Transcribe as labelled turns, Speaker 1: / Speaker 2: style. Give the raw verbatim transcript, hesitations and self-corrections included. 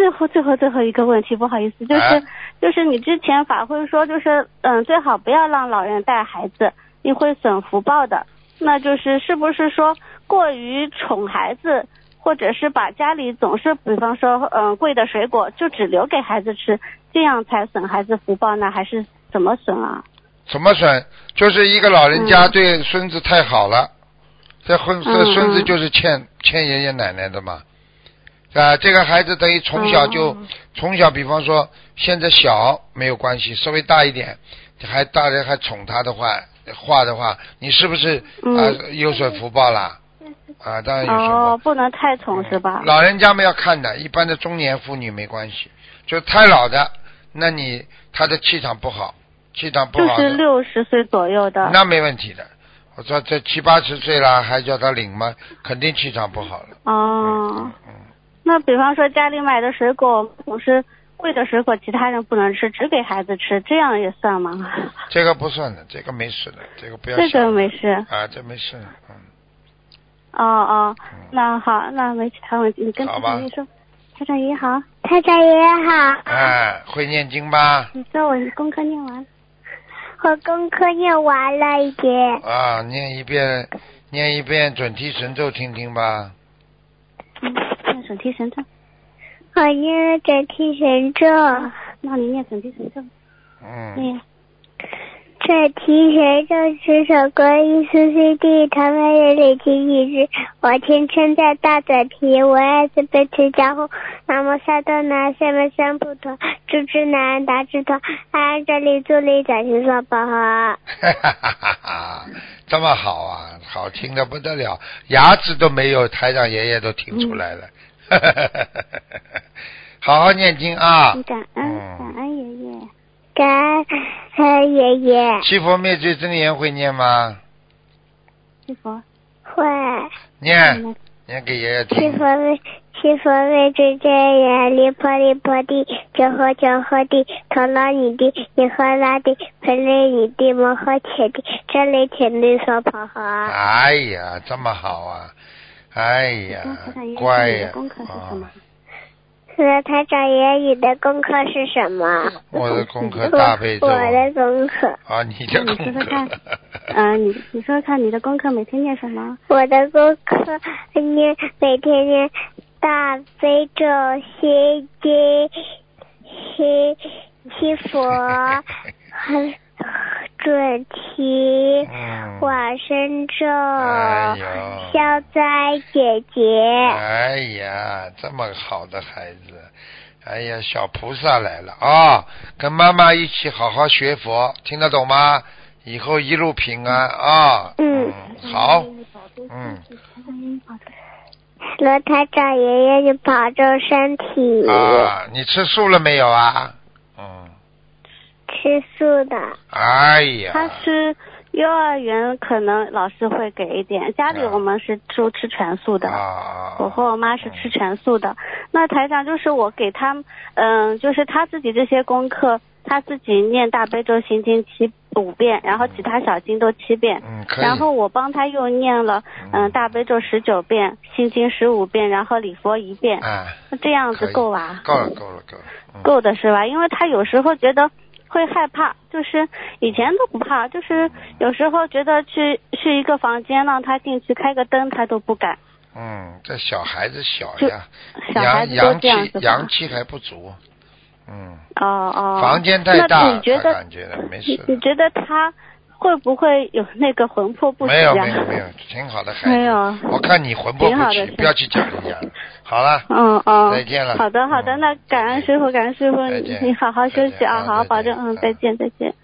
Speaker 1: 最后最后最后一个问题，不好意思，就是、
Speaker 2: 啊、
Speaker 1: 就是你之前法会说，就是嗯，最好不要让老人带孩子，你会损福报的。那就是是不是说过于宠孩子，或者是把家里总是比方说嗯贵的水果就只留给孩子吃，这样才损孩子福报呢？还是怎么损啊？
Speaker 2: 怎么损？就是一个老人家对孙子太好了，这孙这孙子就是欠、嗯、欠爷爷奶奶的嘛。啊，这个孩子等于从小就、嗯、从小，比方说现在小没有关系，稍微大一点，还大人还宠他的话话的话，你是不是、嗯、啊有损福报啦？啊，当然有损福报。
Speaker 1: 哦，不能太宠是吧？
Speaker 2: 嗯、老人家们要看的，一般的中年妇女没关系，就太老的，那你他的气场不好，气场不好
Speaker 1: 就是六十岁左右的，
Speaker 2: 那没问题的。我说这七八十岁了还叫他领吗？肯定气场不好了。
Speaker 1: 哦。
Speaker 2: 嗯嗯
Speaker 1: 那比方说家里买的水果总是贵的水果，其他人不能吃，只给孩子吃，这样也算吗？
Speaker 2: 这个不算的，这个没事的，这个不要想。
Speaker 1: 这个没事
Speaker 2: 啊，这没事。嗯。
Speaker 1: 哦哦，嗯、那好，那没其他问题，你跟台长爷爷说。台长爷爷好，
Speaker 3: 台长爷爷好。
Speaker 2: 哎，会念经吧？
Speaker 1: 你说我功课念完。
Speaker 3: 我功课念完了一遍。
Speaker 2: 啊，念一遍，念一遍准提神咒听听吧。
Speaker 1: 嗯，念准提神咒。
Speaker 3: 我念准提神咒。
Speaker 1: 那你念准提神咒。
Speaker 2: 嗯。
Speaker 1: 念。
Speaker 3: 准提神咒是首观音苏悉地唐僧人累积一日，我天称在大准提，我爱自悲持家护，南无萨多南下面三不陀，诸之南达之陀，安这里助力展心说宝哈。
Speaker 2: 哈哈哈哈！这么好啊，好听的不得了，牙齿都没有，台长爷爷都听出来了。哈哈哈哈哈！好好念经啊！
Speaker 1: 感恩感恩爷爷。
Speaker 3: 感恩爷爷。
Speaker 2: 七佛灭罪真言会念吗？
Speaker 1: 七佛
Speaker 3: 会
Speaker 2: 念，念给爷爷听。
Speaker 3: 七佛灭七佛灭罪真言，离婆离婆地，九合九合地，头拉你地，你和拉地，盆里你地，摩诃切地，这里请律所跑和。
Speaker 2: 哎呀，这么好啊！哎呀，乖呀！
Speaker 1: 功课是什么？
Speaker 3: 那台长爷爷，你的功课是什么？
Speaker 2: 我的功课大悲咒。
Speaker 3: 我的功课。
Speaker 2: 啊，你的功课。
Speaker 1: 你说说看，啊，你你说说看，你的功课每天念什么？
Speaker 3: 我的功课念每天念大悲咒、心经、心心佛、准提、
Speaker 2: 嗯、
Speaker 3: 往生咒、
Speaker 2: 哎、
Speaker 3: 消灾解结。
Speaker 2: 哎呀，这么好的孩子，哎呀，小菩萨来了啊、哦！跟妈妈一起好好学佛，听得懂吗？以后一路平安啊！哦、
Speaker 3: 嗯,
Speaker 2: 嗯，好，嗯。
Speaker 3: 罗台长爷爷，你保重身体。
Speaker 2: 啊，你吃素了没有啊？嗯。
Speaker 3: 吃素的。
Speaker 2: 哎呀。
Speaker 1: 他是幼儿园可能老师会给一点，家里我们是都吃全素的。
Speaker 2: 啊。
Speaker 1: 我和我妈是吃全素的。嗯、那台长就是我给他，嗯、呃，就是他自己这些功课，他自己念大悲咒心经七五遍，然后其他小经都七遍。
Speaker 2: 嗯，可以。
Speaker 1: 然后我帮他又念了，嗯、呃，大悲咒十九遍，心经十五遍，然后礼佛一遍。
Speaker 2: 啊。
Speaker 1: 那这样子够吧？
Speaker 2: 够了，够了，够了。
Speaker 1: 嗯、够的是吧？因为他有时候觉得。会害怕，就是以前都不怕，就是有时候觉得去去一个房间让他进去开个灯，他都不敢。
Speaker 2: 嗯，这小孩子小呀，
Speaker 1: 小孩子都这样子吧，
Speaker 2: 阳气还不足。嗯。
Speaker 1: 哦哦。
Speaker 2: 房间太大，
Speaker 1: 那你觉得
Speaker 2: 感觉的没事。
Speaker 1: 你觉得他会不会有那个魂魄不齐啊？
Speaker 2: 没有没有没有，挺好的孩子。
Speaker 1: 没有。
Speaker 2: 我看你魂魄不齐，不要去讲人家。好了。
Speaker 1: 嗯嗯。
Speaker 2: 再见了。
Speaker 1: 好的好的，那感恩师傅，感恩师傅，你好好休息啊，好好保重，嗯，再见再见。